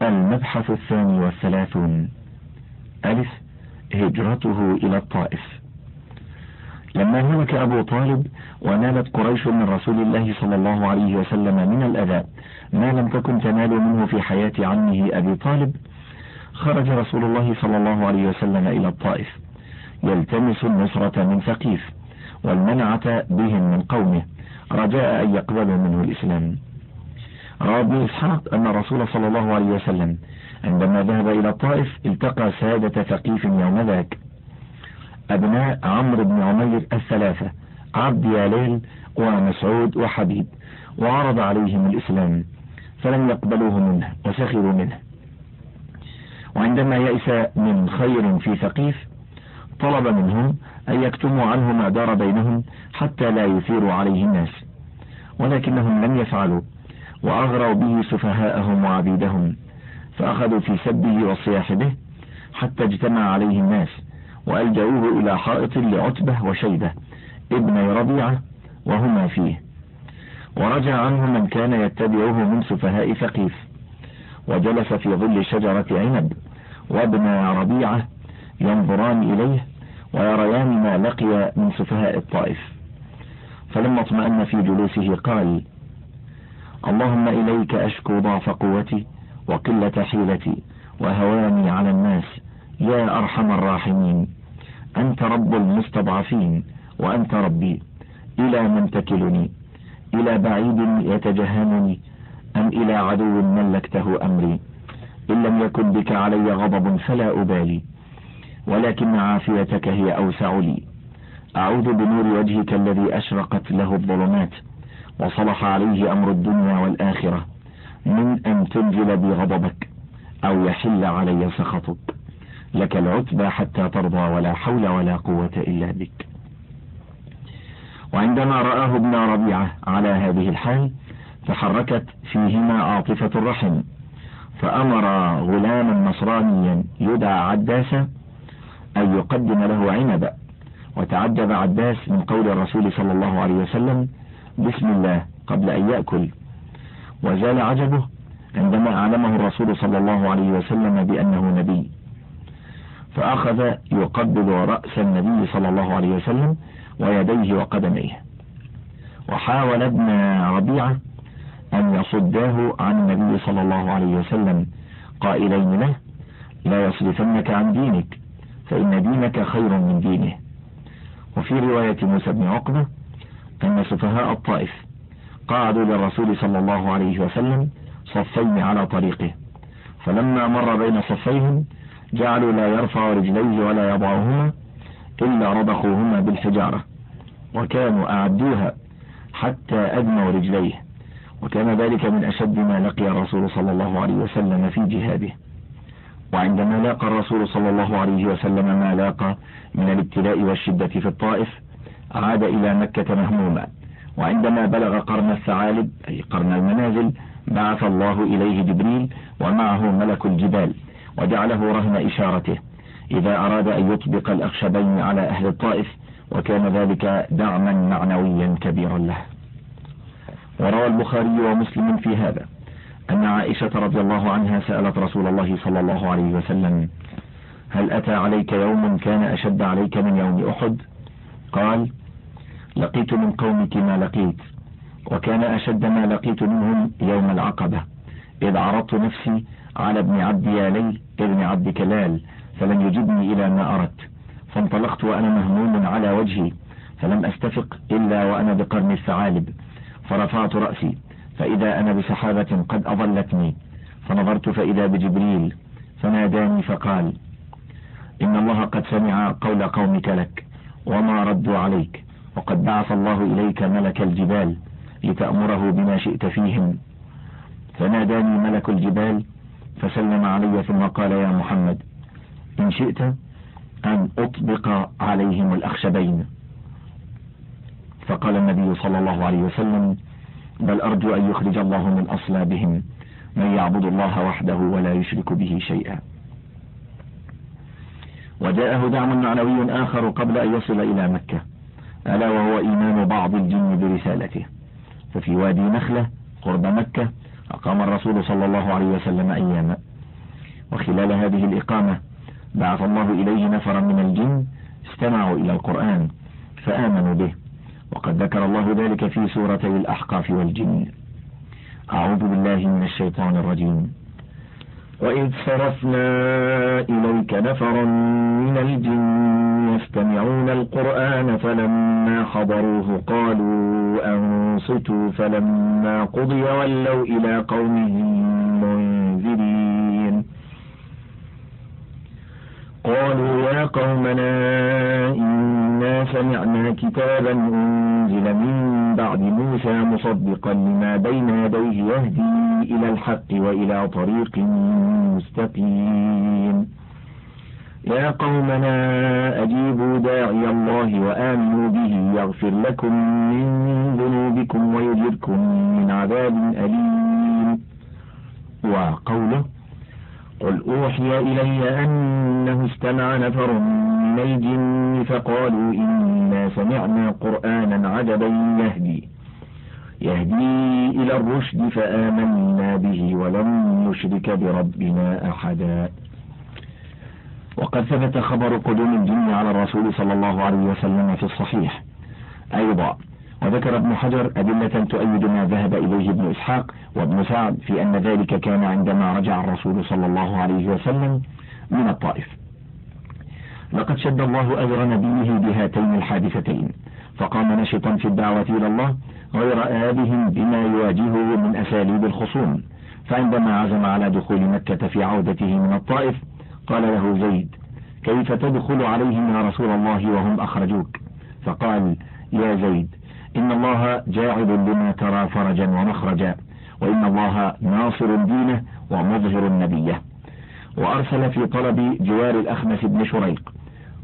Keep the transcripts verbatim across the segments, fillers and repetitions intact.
المبحث الثاني والثلاثون. ألف. هجرته إلى الطائف. لما هلك أبو طالب ونالت قريش من رسول الله صلى الله عليه وسلم من الأذى ما لم تكن تنال منه في حياة عمه أبي طالب، خرج رسول الله صلى الله عليه وسلم إلى الطائف يلتمس النصرة من ثقيف والمنعة بهم من قومه رجاء أن يقبلوا منه الإسلام. روى ابن إسحاق أن الرسول صلى الله عليه وسلم عندما ذهب إلى الطائف التقى سادة ثقيف يوم ذاك، أبناء عمرو بن عمير الثلاثة عبد ياليل ومسعود وحبيب، وعرض عليهم الإسلام فلم يقبلوه منه وسخروا منه. وعندما يئس من خير في ثقيف طلب منهم أن يكتموا عنه ما دار بينهم حتى لا يثيروا عليه الناس، ولكنهم لم يفعلوا وأغروا به سفهاءهم وعبيدهم، فأخذوا في سبه والصياح به حتى اجتمع عليه الناس وألجأوه إلى حائط لعتبة وشيبة ابني ربيعة وهما فيه، ورجع عنه من كان يتبعه من سفهاء ثقيف، وجلس في ظل شجرة عنب وابن ربيعة ينظران إليه ويريان ما لقي من سفهاء الطائف. فلما اطمأن في جلوسه قال: اللهم إليك أشكو ضعف قوتي وقلة حيلتي وهواني على الناس يا أرحم الراحمين، أنت رب المستضعفين وأنت ربي، إلى من تكلني؟ إلى بعيد يتجهمني أم إلى عدو ملكته أمري؟ إن لم يكن بك علي غضب فلا أبالي، ولكن عافيتك هي أوسع لي. أعوذ بنور وجهك الذي أشرقت له الظلمات وصلح عليه أمر الدنيا والآخرة من أن تنزل بي غضبك أو يحل علي سخطك، لك العتبى حتى ترضى ولا حول ولا قوة إلا بك. وعندما رآه ابن ربيعة على هذه الحال تحركت فيهما عاطفة الرحم، فأمر غلاما نصرانيا يدعى عداسا أن يقدم له عنبا، وتعجب عداس من قول الرسول صلى الله عليه وسلم بسم الله قبل أن يأكل، وزال عجبه عندما أعلمه الرسول صلى الله عليه وسلم بأنه نبي، فأخذ يقبل رأس النبي صلى الله عليه وسلم ويديه وقدميه. وحاول ابن ربيعة أن يصداه عن النبي صلى الله عليه وسلم قائلين له: لا يصرفنك عن دينك فإن دينك خير من دينه. وفي رواية موسى بن عقبة أن سفهاء الطائف قعدوا للرسول صلى الله عليه وسلم صفين على طريقه، فلما مر بين صفيهم جعلوا لا يرفع رجليه ولا يضعهما إلا رضخوهما بالحجارة، وكانوا أعدوها حتى أدموا رجليه، وكان ذلك من أشد ما لقي الرسول صلى الله عليه وسلم في جهاده. وعندما لاقى الرسول صلى الله عليه وسلم ما لاقى من الابتلاء والشدة في الطائف عاد إلى مكة مهموما، وعندما بلغ قرن الثعالب أي قرن المنازل بعث الله إليه جبريل ومعه ملك الجبال، وجعله رهن إشارته إذا أراد أن يطبق الأخشبين على أهل الطائف، وكان ذلك دعما معنويا كبيرا له. وروى البخاري ومسلم في هذا أن عائشة رضي الله عنها سألت رسول الله صلى الله عليه وسلم: هل أتى عليك يوم كان أشد عليك من يوم أحد؟ قال: لقيت من قومك ما لقيت، وكان أشد ما لقيت منهم يوم العقبة، إذ عرضت نفسي على ابن عبد ياليل ابن عبد كلال فلم يجبني إلى ما أردت، فانطلقت وأنا مهموم على وجهي، فلم أستفق إلا وأنا بقرن الثعالب، فرفعت رأسي فإذا أنا بسحابة قد أضلتني، فنظرت فإذا بجبريل فناداني فقال: إن الله قد سمع قول قومك لك وما ردوا عليك، وقد بعث الله إليك ملك الجبال لتأمره بما شئت فيهم. فناداني ملك الجبال فسلم علي ثم قال: يا محمد إن شئت أن أطبق عليهم الأخشبين. فقال النبي صلى الله عليه وسلم: بل أرجو أن يخرج الله من أصلابهم من يعبد الله وحده ولا يشرك به شيئا. وجاءه دعم معنوي آخر قبل أن يصل إلى مكة، ألا وهو إيمان بعض الجن برسالته. ففي وادي نخلة قرب مكة أقام الرسول صلى الله عليه وسلم أياما، وخلال هذه الإقامة بعث الله إليه نفرا من الجن استمعوا إلى القرآن فآمنوا به، وقد ذكر الله ذلك في سورتي الأحقاف والجن. أعوذ بالله من الشيطان الرجيم. وإذ صرفنا إليك نفرا من الجن يستمعون القرآن فلما حضروه قالوا أنصتوا فلما قضي ولوا إلى قومهم منذرين. قالوا يا قومنا إنا سمعنا كتابا أنزل من بعد موسى مصدقا لما بين يديه يهدي إلى الحق وإلى طريق مستقيم. يا قومنا أجيبوا داعي الله وآمنوا به يغفر لكم من ذنوبكم ويجركم من عذاب أليم. وقوله قل أوحي إلي أنه استمع نفر من الجن فقالوا إنا سمعنا قرآنا عجبا يهدي يهدي إلى الرشد فآمنا به ولن نشرك بربنا أحدا. وقد ثبت خبر قدوم الجن على الرسول صلى الله عليه وسلم في الصحيح أيضا، وذكر ابن حجر أدلة تؤيد ما ذهب إليه ابن إسحاق وابن سعد في أن ذلك كان عندما رجع الرسول صلى الله عليه وسلم من الطائف. لقد شد الله أجر نبيه بهاتين الحادثتين، فقام نشطا في الدعوة إلى الله غير آبه بما يواجهه من أساليب الخصوم. فعندما عزم على دخول مكة في عودته من الطائف قال له زيد كيف تدخل عليهم يا رسول الله وهم أخرجوك؟ فقال يا زيد إن الله جاعل لما ترى فرجا ومخرجا، وإن الله ناصر دينه ومظهر نبيه. وأرسل في طلب جوار الأخنس بن شريق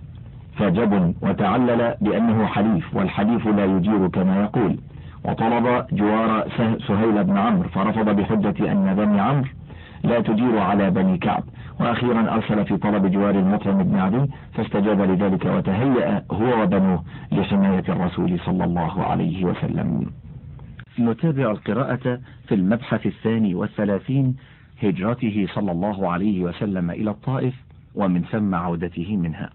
فجب وتعلل بأنه حليف، والحليف لا يجير كما يقول. وطلب جوار سهيل بن عمرو فرفض بحجة أن بني عمرو لا تجير على بني كعب. وأخيرا أرسل في طلب جوار المطعم بن عدي فاستجاب لذلك وتهيأ هو وبنوه لحماية الرسول صلى الله عليه وسلم. نتابع القراءة في المبحث الثاني والثلاثين، هجرته صلى الله عليه وسلم إلى الطائف ومن ثم عودته منها.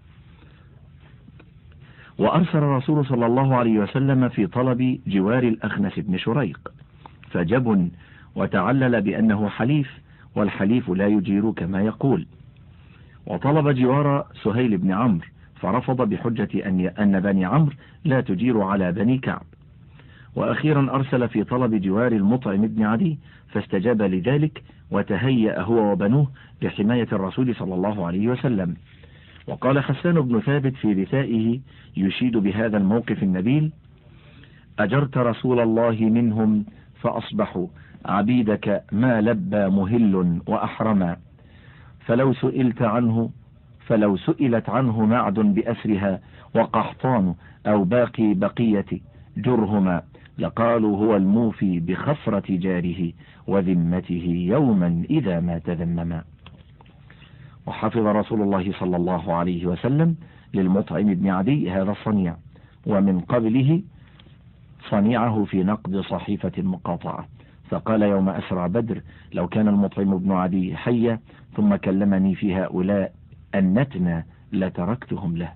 وأرسل الرسول صلى الله عليه وسلم في طلب جوار الأخنس بن شريق فجب وتعلل بأنه حليف، والحليف لا يجير كما يقول. وطلب جوار سهيل بن عمرو فرفض بحجة أن أن بني عمرو لا تجير على بني كعب. وأخيرا أرسل في طلب جوار المطعم بن عدي فاستجاب لذلك وتهيأ هو وبنوه لحماية الرسول صلى الله عليه وسلم. وقال حسان بن ثابت في رثائه يشيد بهذا الموقف النبيل: أجرت رسول الله منهم فأصبحوا عبيدك ما لبى مهل وأحرما، فلو سئلت عنه فلو سئلت عنه معد بأسرها وقحطان أو باقي بقية جرهما لقالوا هو الموفي بخفرة جاره وذمته يوما إذا ما تذمما. وحفظ رسول الله صلى الله عليه وسلم للمطعم بن عدي هذا الصنيع، ومن قبله صنيعه في نقد صحيفة المقاطعة، فقال يوم أسرى بدر: لو كان المطعم بن عدي حيا ثم كلمني في هؤلاء النتنى لتركتهم له.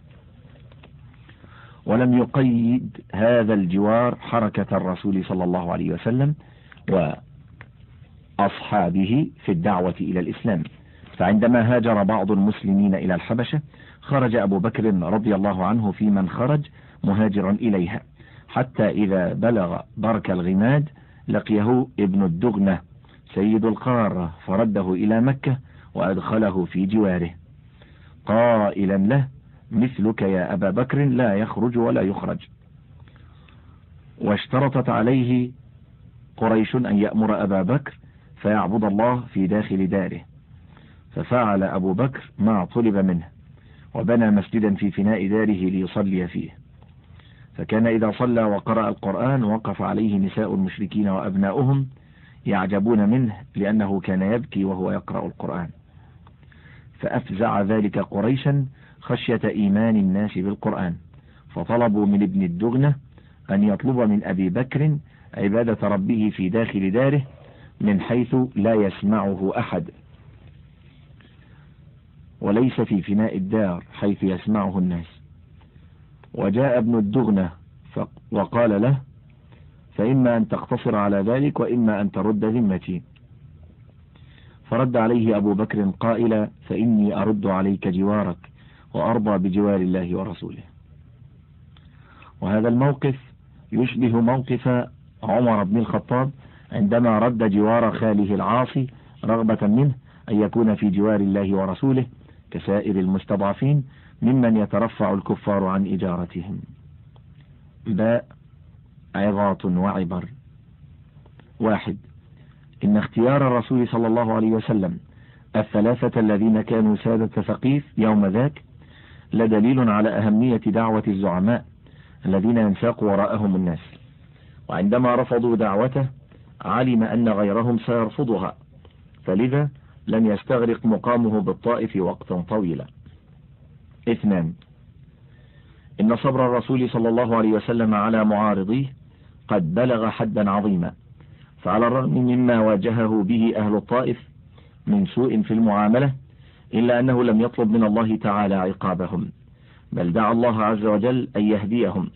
ولم يقيد هذا الجوار حركة الرسول صلى الله عليه وسلم وأصحابه في الدعوة إلى الإسلام، فعندما هاجر بعض المسلمين إلى الحبشة خرج أبو بكر رضي الله عنه في من خرج مهاجرا إليها، حتى إذا بلغ برك الغماد لقيه ابن الدغنة سيد القارة فرده إلى مكة وأدخله في جواره قائلا له: مثلك يا أبا بكر لا يخرج ولا يخرج. واشترطت عليه قريش أن يأمر أبا بكر فيعبد الله في داخل داره، ففعل أبو بكر ما طلب منه وبنى مسجدا في فناء داره ليصلي فيه، فكان إذا صلى وقرأ القرآن وقف عليه نساء المشركين وأبناؤهم يعجبون منه لأنه كان يبكي وهو يقرأ القرآن، فأفزع ذلك قريشا خشية إيمان الناس بالقرآن، فطلبوا من ابن الدغنة أن يطلب من أبي بكر عبادة ربه في داخل داره من حيث لا يسمعه أحد. وليس في فناء الدار حيث يسمعه الناس. وجاء ابن الدغنة وقال له: فإما أن تقتصر على ذلك وإما أن ترد ذمتي. فرد عليه أبو بكر قائلا: فإني أرد عليك جوارك وأرضى بجوار الله ورسوله. وهذا الموقف يشبه موقف عمر بن الخطاب عندما رد جوار خاله العاصي رغبة منه أن يكون في جوار الله ورسوله كسائر المستضعفين ممن يترفع الكفار عن إجارتهم. باء عظات وعبر. واحد: إن اختيار الرسول صلى الله عليه وسلم الثلاثة الذين كانوا سادة ثقيف يوم ذاك لدليل على أهمية دعوة الزعماء الذين ينساق وراءهم الناس، وعندما رفضوا دعوته علم أن غيرهم سيرفضها، فلذا لم يستغرق مقامه بالطائف وقتا طويلا. اثنان: إن صبر الرسول صلى الله عليه وسلم على معارضيه قد بلغ حدا عظيما، فعلى الرغم مما واجهه به أهل الطائف من سوء في المعاملة إلا أنه لم يطلب من الله تعالى عقابهم، بل دعا الله عز وجل أن يهديهم،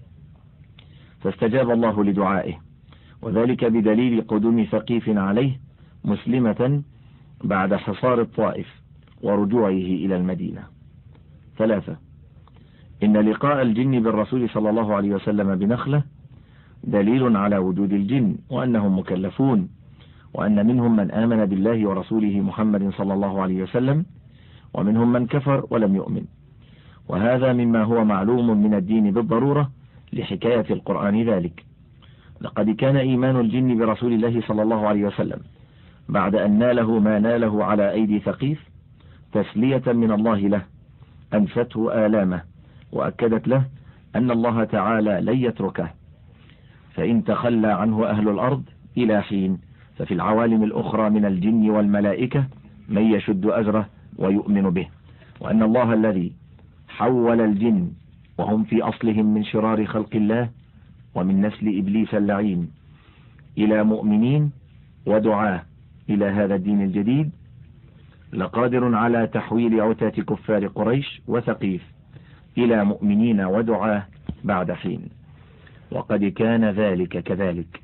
فاستجاب الله لدعائه، وذلك بدليل قدوم ثقيف عليه مسلمة بعد حصار الطائف ورجوعه إلى المدينة. ثلاثة: إن لقاء الجن بالرسول صلى الله عليه وسلم بنخلة دليل على وجود الجن وأنهم مكلفون، وأن منهم من آمن بالله ورسوله محمد صلى الله عليه وسلم، ومنهم من كفر ولم يؤمن، وهذا مما هو معلوم من الدين بالضرورة لحكاية القرآن ذلك. لقد كان إيمان الجن برسول الله صلى الله عليه وسلم بعد أن ناله ما ناله على أيدي ثقيف تسلية من الله له أنفته آلامه، وأكدت له أن الله تعالى لن يتركه، فإن تخلى عنه أهل الأرض إلى حين ففي العوالم الأخرى من الجن والملائكة من يشد أزره ويؤمن به، وأن الله الذي حول الجن وهم في أصلهم من شرار خلق الله ومن نسل إبليس اللعين إلى مؤمنين ودعاة إلى هذا الدين الجديد لقادر على تحويل عتاة كفار قريش وثقيف إلى مؤمنين ودعاة بعد حين، وقد كان ذلك كذلك.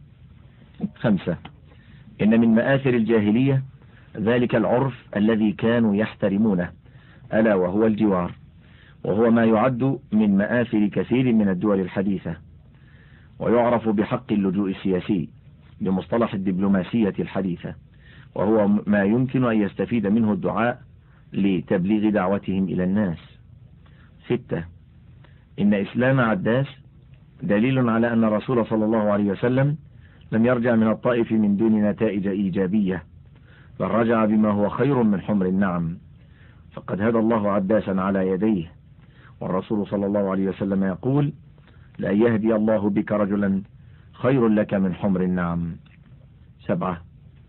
خمسة: إن من مآثر الجاهلية ذلك العرف الذي كانوا يحترمونه، ألا وهو الجوار، وهو ما يعد من مآثر كثير من الدول الحديثة، ويعرف بحق اللجوء السياسي بمصطلح الدبلوماسية الحديثة، وهو ما يمكن أن يستفيد منه الدعاء لتبليغ دعوتهم إلى الناس. ستة: إن إسلام عداس دليل على أن الرسول صلى الله عليه وسلم لم يرجع من الطائف من دون نتائج إيجابية، بل رجع بما هو خير من حمر النعم، فقد هدى الله عداسا على يديه، والرسول صلى الله عليه وسلم يقول: لا يهدي الله بك رجلا خير لك من حمر النعم. سبعة: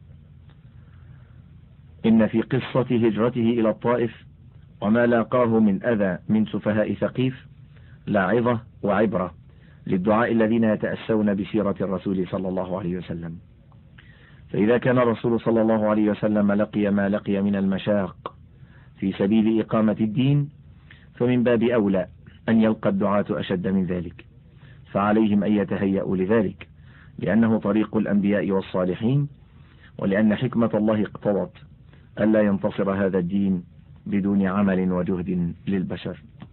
إن في قصة هجرته إلى الطائف وما لاقاه من أذى من سفهاء ثقيف لاعظة وعبرة للدعاء الذين يتأسون بسيرة الرسول صلى الله عليه وسلم، فإذا كان الرسول صلى الله عليه وسلم لقي ما لقي من المشاق في سبيل إقامة الدين، فمن باب أولى أن يلقى الدعاة أشد من ذلك، فعليهم أن يتهيأوا لذلك، لأنه طريق الأنبياء والصالحين، ولأن حكمة الله اقتضت ألا ينتصر هذا الدين بدون عمل وجهد للبشر.